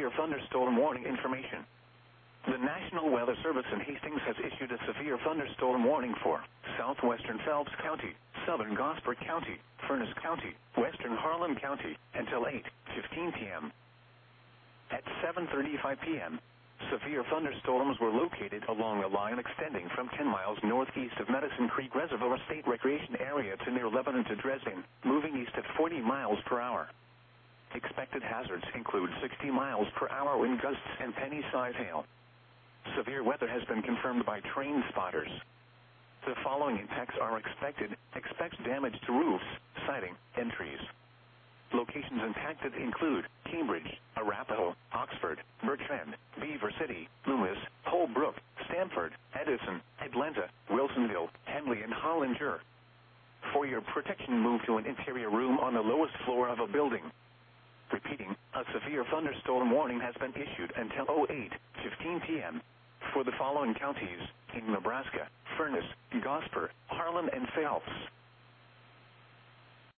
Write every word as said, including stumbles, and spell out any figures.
severe thunderstorm warning information. The National Weather Service in Hastings has issued a severe thunderstorm warning for southwestern Phelps County, southern Gosford County, Furnace County, western Harlan County, until eight fifteen p m At seven thirty-five p m, severe thunderstorms were located along a line extending from ten miles northeast of Medicine Creek Reservoir State Recreation Area to near Lebanon to Dresden, moving east at forty miles per hour. Expected hazards include sixty miles per hour wind gusts and penny-size hail. Severe weather has been confirmed by train spotters. The following impacts are expected. Expect damage to roofs, siding, and trees. Locations impacted include Cambridge, Arapahoe, Oxford, Birchland, Beaver City, Loomis, Holbrook, Stamford, Edison, Atlanta, Wilsonville, Henley, and Hollinger. For your protection, move to an interior room on the lowest floor of a building. Repeating, a severe thunderstorm warning has been issued until eight fifteen p m for the following counties in Nebraska: Furnace, Gosper, Harlan, and Phelps.